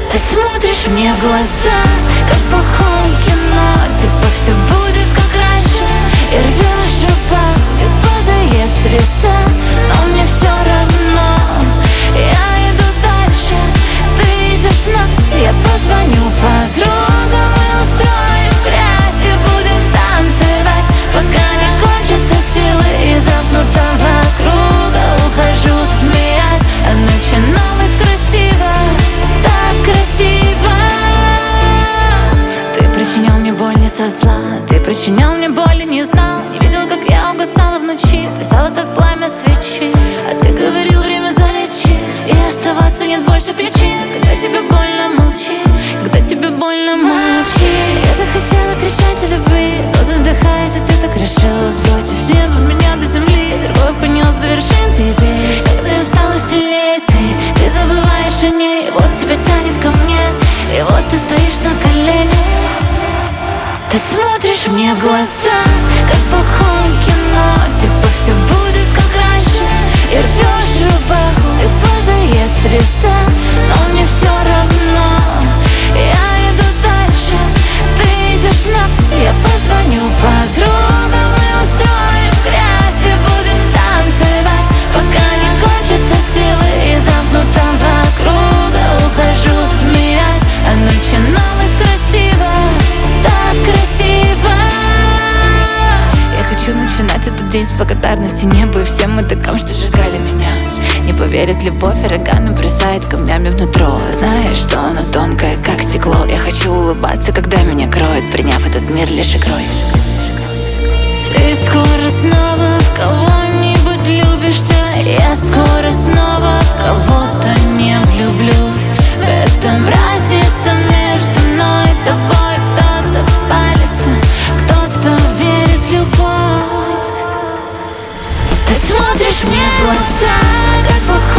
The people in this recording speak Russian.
Ты смотришь мне в глаза, как в плохом кино. Типа все будет как раньше. И рвешь рубаху, и падает слеза. Но мне все равно, я иду дальше. Ты идешь на... Я позвоню подругам и устроим грязь. И будем танцевать, пока не кончатся силы. Из замкнутого круга ухожу, смеясь. А начиналось красиво, так красиво. Ты причинял мне боль не со зла. Ты причинял мне боль и не знал. Не видел, как я угасала в ночи. Плясала, как пламя свечи. А ты говорил, время залечи. И оставаться нет больше причин. Когда тебе больно, молчи. Когда тебе больно, молчи. Я так хотела кричать о любви, но задыхаясь, и ты так решила, сбросив с неба меня до земли. Другой понес до вершин теперь. Когда я стала сильнее, ты забываешь о ней. Вот тебя тянет ко мне, и вот ты стоишь на коленях. Ты смотришь мне в глаза, как в плохом кино. Типа все будет как раньше. И рвешь рубаху, и падает слеза. Но мне все равно, я иду дальше. Ты идешь на... Я позвоню подругам и устроим грязь. И будем танцевать, пока не кончатся силы. Из замкнутого круга ухожу, смеясь. А начиналось красиво, так красиво. Я хочу начинать этот день с благодарности небу и всем мудакам, что сжигали меня. Не поверит любовь, ураган бросает камнями внутрь. Знаешь, что оно тонкое, как стекло. Я хочу улыбаться, когда меня кроет, приняв этот мир лишь игрой. Ты скоро снова в кого-нибудь влюбишься. Я скоро снова в кого-то не влюблюсь. В этом разница между мной и тобой. Кто-то палится, кто-то верит в любовь. Ты смотришь мне в глаза, как плохо